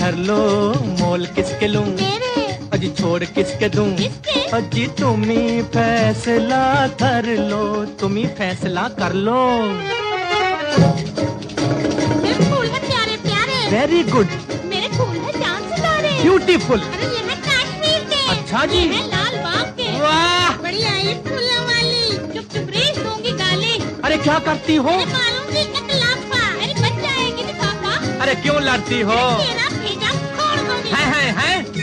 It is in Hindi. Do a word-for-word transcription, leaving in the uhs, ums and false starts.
धर लो, मोल किसके लूं? मेरे। अजी छोड़ किसके दूं? किसके? अजी तुम ही फैसला कर लो, तुम ही फैसला कर लो। मेरे फूल है प्यारे प्यारे। Very good. मेरे फूल है चांद सितारे। ब्यूटीफुल। अरे ये है कश्मीर के। अच्छा जी। ये है लाल बाग के। वाह, बढ़िया ये फूलों वाली। चुप चुप रेस दूंगी गाली। अरे क्या करती हो? अरे मारूंगी कतलाफा। अरे बच जाएगी लिफाफा। अरे क्यों लड़ती हो? तेरा भेजा फोड़ दूंगी। है है है